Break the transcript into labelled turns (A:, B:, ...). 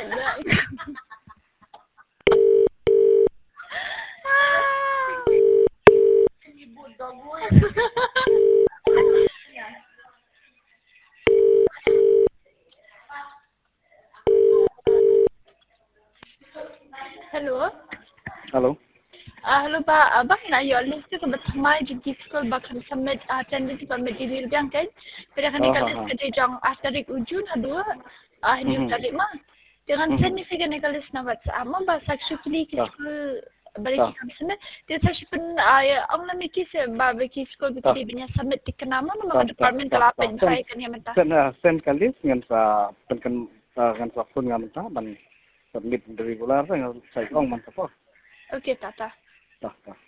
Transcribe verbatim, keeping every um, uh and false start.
A: Anak. Ibu gue. Hello.
B: Hello.
A: Ah, hello Pak. Abang nak yo list tu kebetulan di school bakal submit attendance permit di bilang kan. Pada kan
B: Oh,
A: kalau
B: ha, ha.
A: kerja jang ah tarik ujung ada ah ni
B: Mhm.
A: tarik mah. Dengan
B: Mhm.
A: sen ni saya nak kalau nak buat sama bahasa actually ke
B: Tah.
A: school balik
B: Tah.
A: kita sana. Dia saya pun ah ang nama ki se bagi school
B: Tah.
A: bikin punya submit di kenama
B: Tah,
A: nama
B: tah,
A: department
B: tah,
A: kelapa
B: tah.
A: saya kan yang mentah.
B: Sen uh, sen kali dengan sa penken uh, dengan sa pun dengan mentah ban submit regular sa sa ong man sa po.
A: Okey tata.
B: Tah, tah.